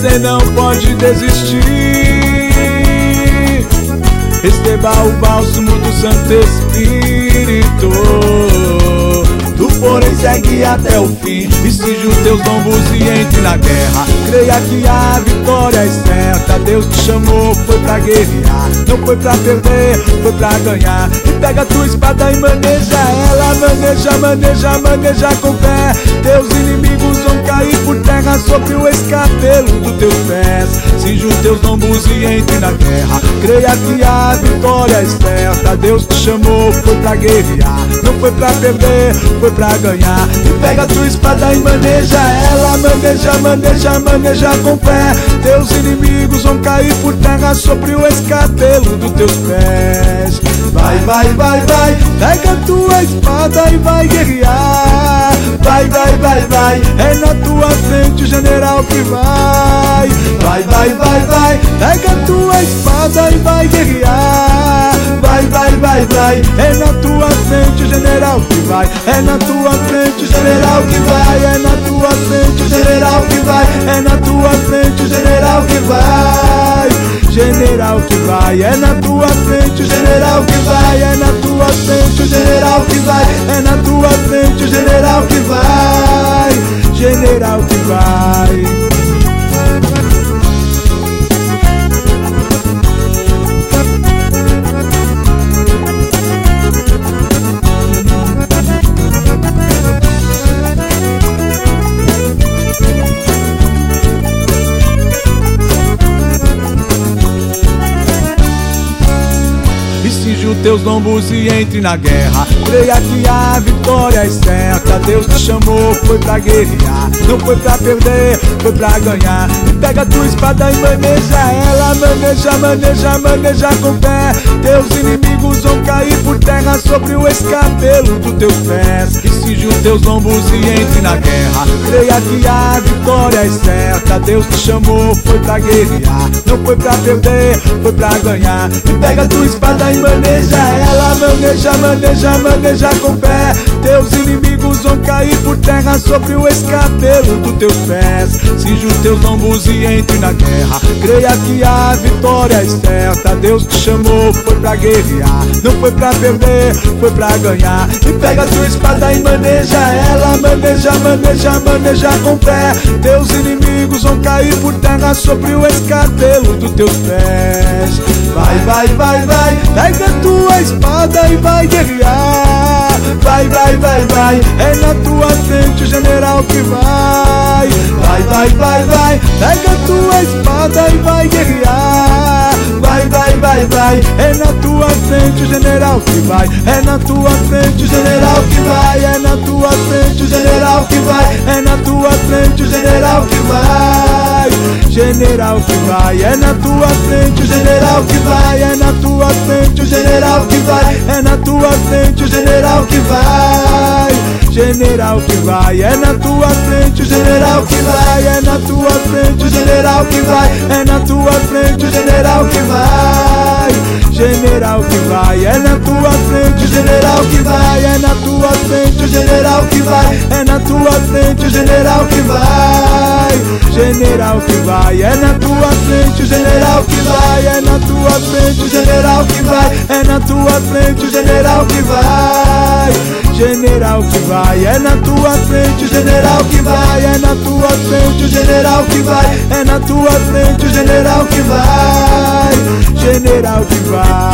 você não pode desistir. Receba o bálsamo do Santo Espírito. Tu, porém, segue até o fim e cinge os teus lombos e entre na guerra. Creia que a vitória é certa. Deus te chamou, foi pra guerrear, não foi pra perder, foi pra ganhar. E pega a tua espada e maneja ela. Maneja, maneja, maneja com fé. Teus inimigos vão cair por terra sobre o escabelo dos teus pés. Cinge os teus lombos e entre na guerra. Creia que a vitória é certa. Deus te chamou, foi pra guerrear, não foi pra perder, foi pra ganhar. E pega a tua espada e maneja ela. Maneja, maneja, maneja com fé. Teus inimigos vão cair por terra sobre o escabelo dos teus pés. Vai, vai, vai, vai, pega a tua espada e vai guerrear. Vai, vai, vai, vai, é na tua frente o general que vai. Vai, vai, vai, vai, pega a tua espada e vai guerrear. Vai, vai, vai, vai, é na tua frente o general que vai. É na tua frente o general que vai. É na tua frente o general que vai. É na tua frente o general que vai. General que vai, é na tua frente o general que vai. É na tua frente o general que vai. É na tua frente o general que vai. General que vai. Cinge os teus lombos e entre na guerra. Creia que a vitória é certa. Deus te chamou, foi pra guerrear, não foi pra perder, foi pra ganhar. E pega a tua espada e maneja ela. Maneja, maneja, maneja com fé. Teus inimigos vão cair por terra sobre o escabelo dos teus pés. E cinge os teus lombos e entre na guerra. Creia que a vitória é certa. Deus te chamou, foi pra guerrear, não foi pra perder, foi pra ganhar. E pega a tua espada e maneja ela. Maneja, maneja, maneja com fé. Teus inimigos vão cair por terra sobre o escabelo dos teus pés. Cinge os teus lombos e entre na guerra. Creia que a vitória é certa. Deus te chamou, foi pra guerrear, não foi pra perder, foi pra ganhar. E pega a tua espada e maneja ela. Maneja, maneja, maneja com fé. Teus inimigos vão cair por terra sobre o escabelo dos teus pés. Vai, vai, vai, vai, pega a tua espada e vai guerrear. Vai, vai, vai, vai, é na tua frente o general que vai. Vai, vai, vai, vai, pega a tua espada e vai guerrear. Vai, vai, vai, vai, é na tua frente o general que vai. É na tua frente o general que vai. É na tua frente o general que vai. É na tua frente o general que vai. General que vai, é na tua frente o general que vai. É na tua frente o general que vai. É na tua frente o general que vai. General que vai, é na tua frente o general que vai. É na tua frente o general que vai. É na tua frente o general que vai. General que vai, é na tua frente o general que vai. É na tua frente o general que vai. É na tua frente o general que vai. General que vai, é na tua frente o general que vai. É na tua frente o general que vai. É na tua frente o general que vai. General que vai, é na tua frente o general que vai. É na tua frente o general que vai. É na tua frente o general que vai. General que vai.